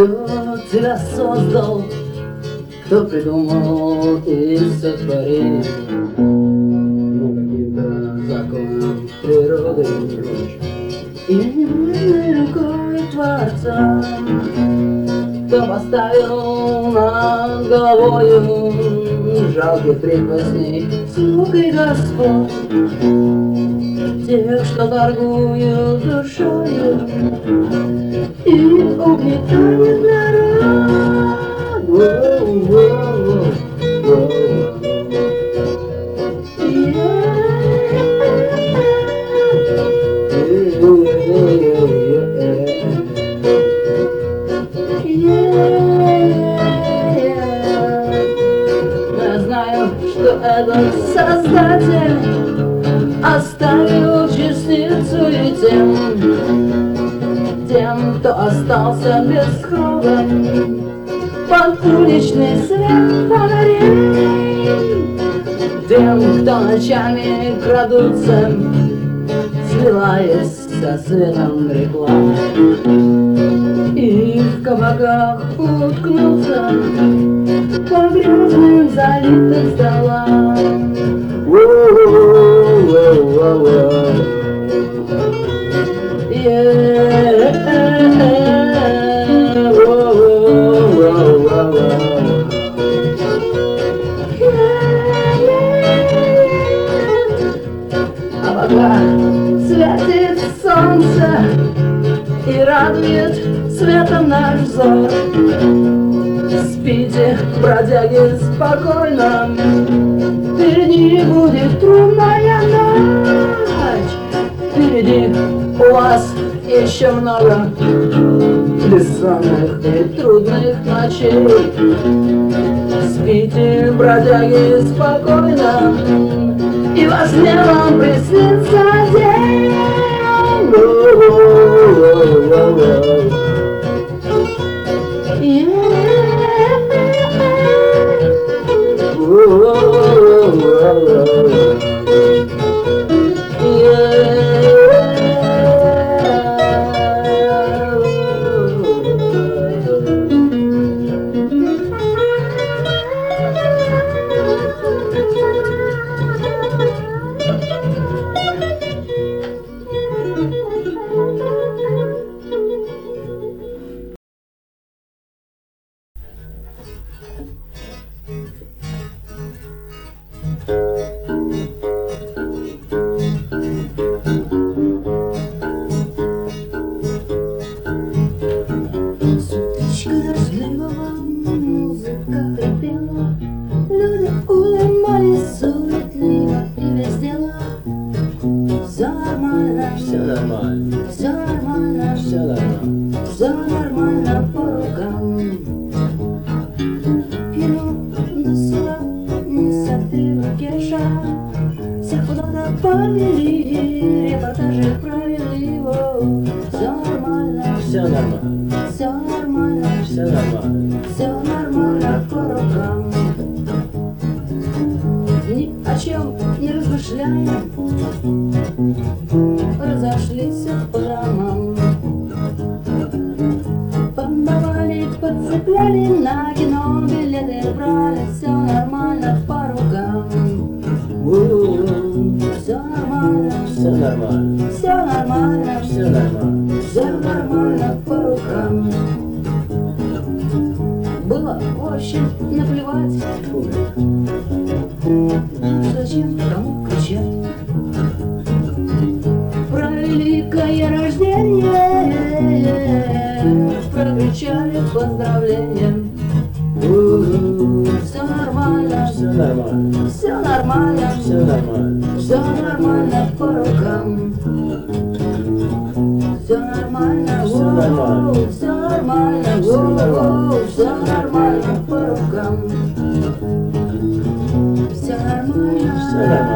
Кто тебя создал, кто придумал и сотворил каким-то законом природы и рукой Творца, кто поставил над головою жалких прихвостней слуг и господ, тех, что торгуют душою и угнетают народ. Я знаю, что этот Создатель оставил частицу и тем, кто остался без крова, под уличный свет фонарей, тем, кто ночами крадутся, сливаясь со светом рекламы, и в кабаках уткнутся по грязным залитым столам. А пока светит солнце и радует светом наш взор, спите, бродяги, спокойно, впереди будет трудная ночь, впереди у вас еще много бессонных и трудных ночей. Спите, бродяги, спокойно, и во сне вам приснится день. Было очень наплевать, зачем кому кричать про великое рождение, прокричали поздравления. Все нормально, все нормально, все нормально, все нормально, все нормально по рукам. Все нормально, все нормально, все нормально, все нормально по рукам. Все нормально, все нормально.